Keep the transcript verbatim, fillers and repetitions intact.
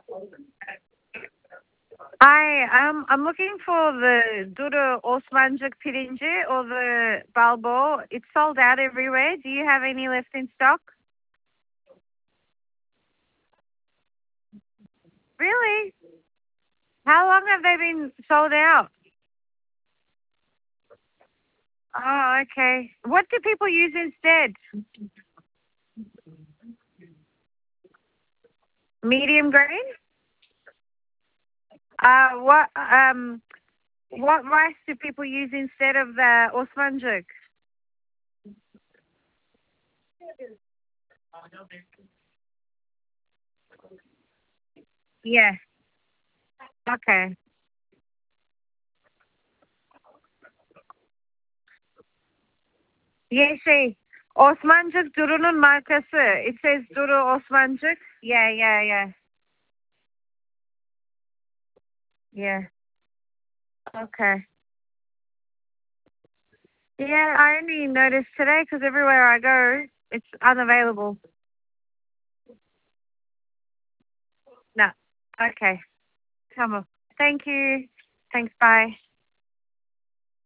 Hi, um, I'm looking for the Dura Osmancık pirinci or the Balbo. It's sold out everywhere. Do you have any left in stock? Really? How long have they been sold out? Oh, okay. What do people use instead? Medium grain? Uh, what um, what rice do people use instead of the Osmancık? Yeah. Okay. Yeah, şey. Osmancık Duru'nun markası. It says Duru Osmancık. Yeah, yeah, yeah. Yeah. Okay. Yeah, I only noticed today because everywhere I go, it's unavailable. No. Okay. Come on. Thank you. Thanks. Bye.